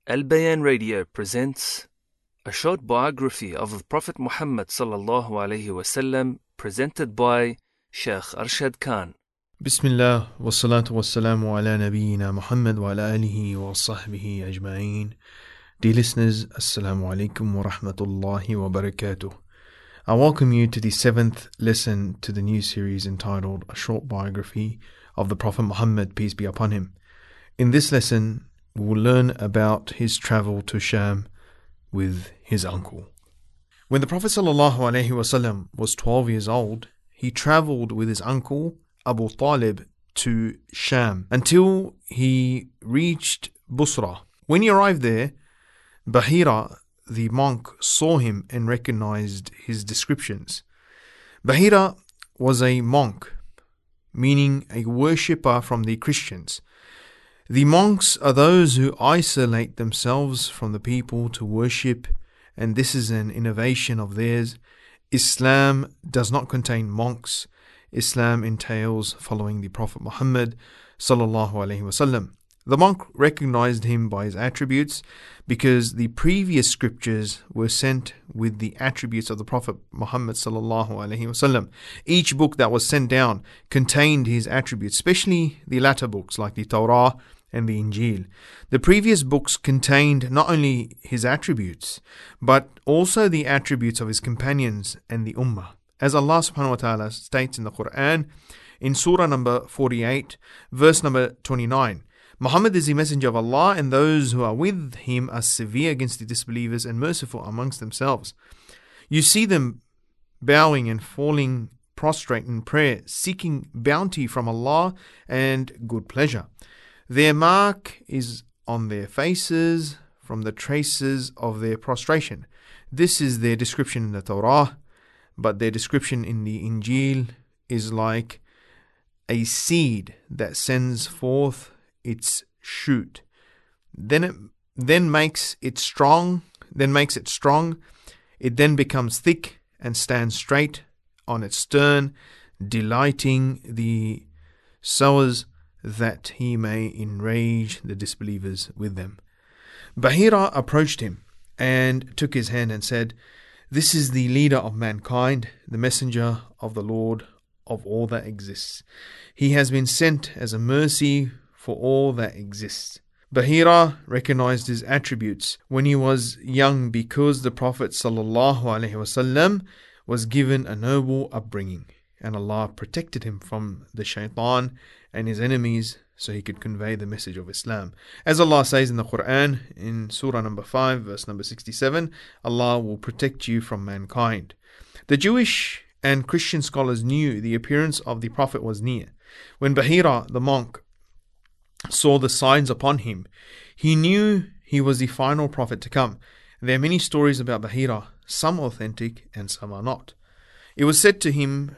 Al Bayan Radio presents a short biography of the Prophet Muhammad sallallahu alaihi wasallam, presented by Sheikh Arshad Khan. Bismillah wa salatu wa salamu ala nabiyyina Muhammad wa ala alihi wa sahbihi ajma'een. Dear listeners, Assalamu alaikum wa rahmatullahi wa barakatuh. I welcome you to the 7th lesson to the new series entitled A Short Biography of the Prophet Muhammad, peace be upon him. In this lesson, we will learn about his travel to Sham with his uncle. When the Prophet ﷺ was 12 years old, he travelled with his uncle Abu Talib to Sham until he reached Busra. When he arrived there, Bahira, the monk, saw him and recognized his descriptions. Bahira was a monk, meaning a worshipper from the Christians. The monks are those who isolate themselves from the people to worship, and this is an innovation of theirs. Islam does not contain monks. Islam entails following the Prophet Muhammad sallallahu alaihi wasallam. The monk recognized him by his attributes because the previous scriptures were sent with the attributes of the Prophet Muhammad sallallahu alaihi wasallam. Each book that was sent down contained his attributes, especially the latter books like the Torah and the Injil. The previous books contained not only his attributes, but also the attributes of his companions and the Ummah. As Allah subhanahu wa ta'ala states in the Quran, in Surah number 48, verse number 29, Muhammad is the messenger of Allah, and those who are with him are severe against the disbelievers and merciful amongst themselves. You see them bowing and falling prostrate in prayer, seeking bounty from Allah and good pleasure. Their mark is on their faces from the traces of their prostration. This is their description in the Torah, but their description in the Injil is like a seed that sends forth its shoot. Then makes it strong. It then becomes thick and stands straight on its stern, delighting the sowers, that he may enrage the disbelievers with them. Bahira approached him and took his hand and said, "This is the leader of mankind, the messenger of the Lord of all that exists. He has been sent as a mercy for all that exists." Bahira recognized his attributes when he was young because the Prophet ﷺ was given a noble upbringing, and Allah protected him from the shaitan and his enemies so he could convey the message of Islam. As Allah says in the Quran, in Surah number 5, verse number 67, Allah will protect you from mankind. The Jewish and Christian scholars knew the appearance of the Prophet was near. When Bahira, the monk, saw the signs upon him, he knew he was the final prophet to come. There are many stories about Bahira, some authentic and some are not. It was said to him,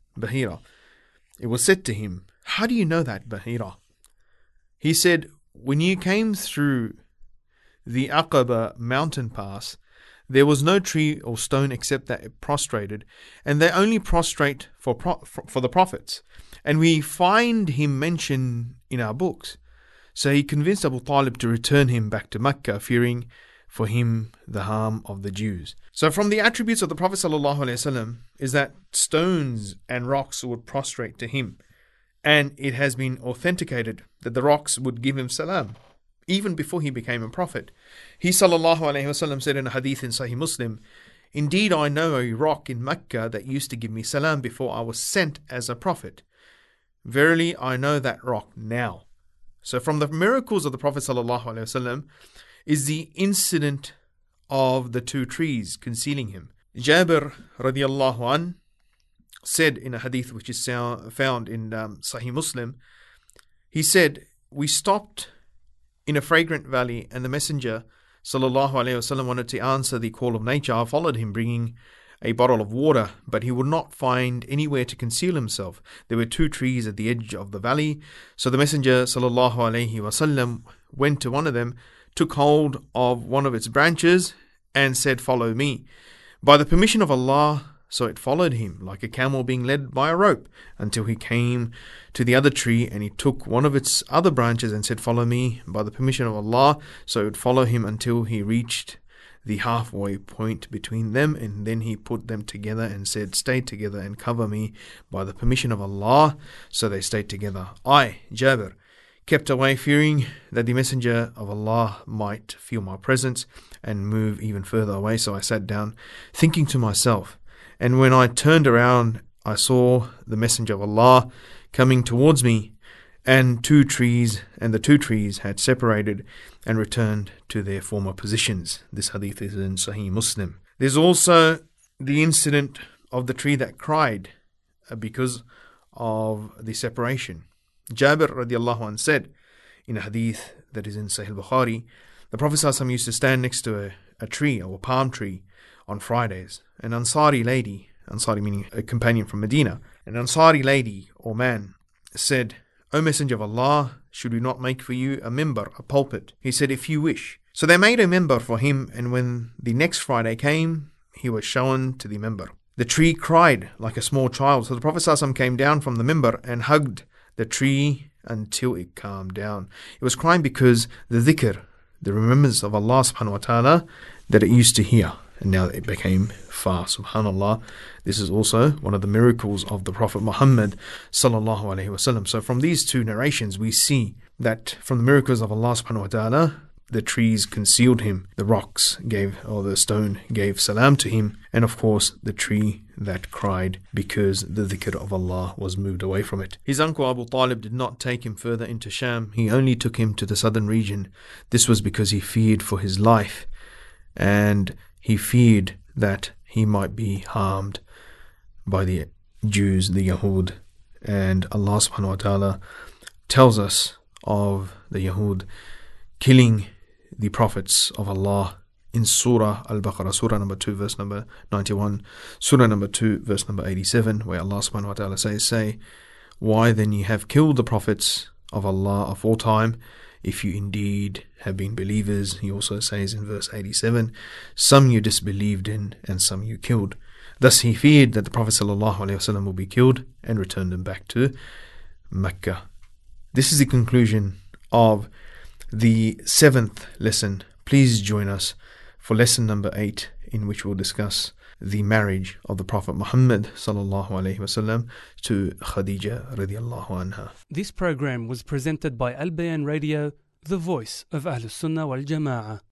"How do you know that, Bahira?" He said, "When you came through the Aqaba mountain pass, there was no tree or stone except that it prostrated, and they only prostrate for the prophets. And we find him mentioned in our books." So he convinced Abu Talib to return him back to Mecca, fearing for him the harm of the Jews. So from the attributes of the Prophet ﷺ is that stones and rocks would prostrate to him. And it has been authenticated that the rocks would give him salam, even before he became a prophet. He ﷺ said in a hadith in Sahih Muslim, "Indeed, I know a rock in Mecca that used to give me salam before I was sent as a prophet. Verily, I know that rock now." So from the miracles of the Prophet ﷺ is the incident of the two trees concealing him. Jabir radiallahu an said in a hadith which is found in Sahih Muslim, he said, "We stopped in a fragrant valley and the Messenger sallallahu alaihi wasallam wanted to answer the call of nature. I followed him bringing a bottle of water, but he would not find anywhere to conceal himself. There were two trees at the edge of the valley. So the Messenger sallallahu alaihi wasallam went to one of them, took hold of one of its branches and said, 'Follow me.' By the permission of Allah, so it followed him like a camel being led by a rope until he came to the other tree, and he took one of its other branches and said, "Follow me by the permission of Allah." So it would follow him until he reached the halfway point between them, and then he put them together and said, "Stay together and cover me by the permission of Allah." So they stayed together. I, Jabir, kept away, fearing that the Messenger of Allah might feel my presence and move even further away. So I sat down, thinking to myself, and when I turned around, I saw the Messenger of Allah coming towards me, and the two trees had separated and returned to their former positions. This hadith is in Sahih Muslim. There's also the incident of the tree that cried because of the separation. Jabir radiallahu anh said in a hadith that is in Sahih Bukhari, the Prophet ﷺ used to stand next to a tree or a palm tree on Fridays. An Ansari lady, Ansari meaning a companion from Medina, an Ansari lady or man said, "O Messenger of Allah, should we not make for you a mimbar, a pulpit?" He said, "If you wish." So they made a mimbar for him, and when the next Friday came, he was shown to the mimbar. The tree cried like a small child, so the Prophet ﷺ came down from the mimbar and hugged the tree until it calmed down. It was crying because the dhikr, the remembrance of Allah subhanahu wa ta'ala, that it used to hear, and now it became far. Subhanallah. This is also one of the miracles of the Prophet Muhammad sallallahu alaihi wasallam. So from these two narrations, we see that from the miracles of Allah subhanahu wa ta'ala, the trees concealed him, the stone gave salam to him, and of course the tree that cried because the dhikr of Allah was moved away from it. His uncle Abu Talib did not take him further into Sham. He only took him to the southern region. This was because he feared for his life, and he feared that he might be harmed by the Jews, the Yahud. And Allah subhanahu wa ta'ala tells us of the Yahud killing the prophets of Allah in Surah Al-Baqarah, Surah number 2, verse number 91, Surah number 2, verse number 87, where Allah subhanahu wa ta'ala say, "Why then ye have killed the prophets of Allah of all time, if you indeed have been believers." He also says in verse 87, "Some you disbelieved in, and some you killed." Thus he feared that the Prophet ﷺ will be killed and returned him back to Mecca. This is the conclusion of the 7th lesson. Please join us for lesson number 8, in which we'll discuss the marriage of the Prophet Muhammad ﷺ to Khadija radiallahu anha. This program was presented by Al Bayan Radio, the voice of Ahlus Sunnah wal Jama'ah.